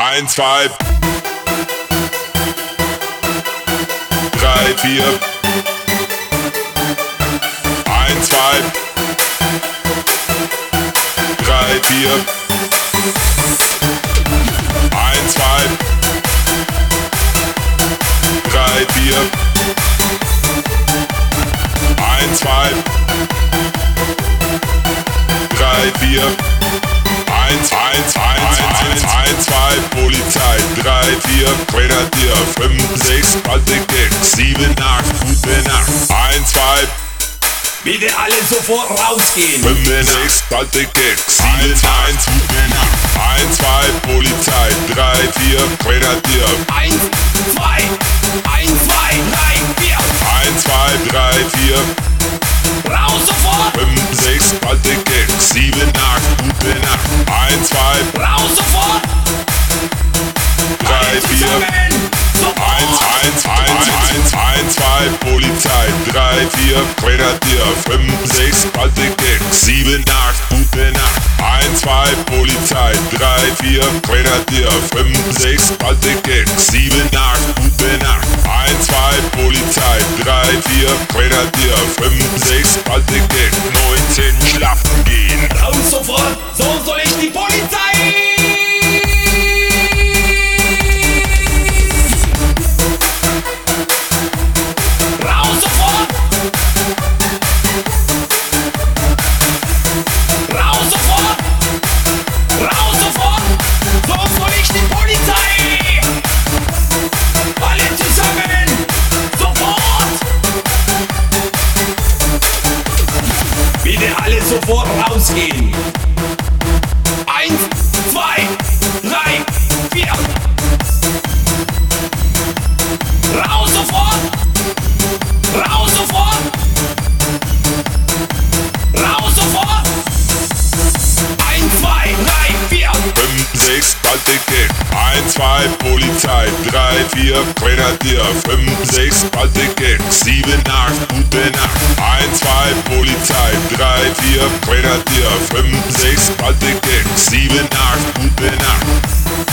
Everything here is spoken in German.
1, 2, 3, 4. 1, 2, 3, 4. 1, 2, 3, 4. 1, 2, 3, 4. 1, 1, 1, 1, 1, 2, Polizei, 3, 4, Grenadier, 5, 6, Baltic Gang, 7, 8, gute Nacht, 1, 2, bitte alle sofort rausgehen. 5, 6, Baltic Gang, 7, 1, gute Nacht, 1, 2, Polizei, 3, 4, Grenadier, 1, 2, 1, 2, 3, 4. 1, 2, 3, 4, Raus sofort. 5, 6, Baltic Gang, 7, 8, gute Nacht, 1, 2, Raus sofort. 3, 4, 1, 1, 1, 1, 1, 2, Polizei, 3, 4, Grenadier, 5, 6, Baltic Gang, 7, 8, gute Nacht, 1, 2, Polizei, 3, 4, Grenadier, 5, 6, Baltic Gang, 7, 8, gute Nacht, 1, 2, Polizei, 3, 4, Grenadier, 5, 6, Baltic Gang, 19, schlafen gehen. Raus sofort. So soll ich die Polizei. Raus sofort. Raus sofort. Raus sofort. So soll ich die Polizei. Alle zusammen. Sofort. Bitte alle sofort rausgehen. 1, 2, 3, 4. Raus sofort. Raus sofort. Raus sofort. 1, 2, 3, 4. 5, 6, Baltic Gang, 1, 2, Polizei, 3, 4, Grenadier, 5, 6, Baltic Gang, 7, 8, gute Nacht, 1, 2, Polizei, 3, 4, Grenadier, 5, 6, Baltic Gang, 7, 8, gute Nacht.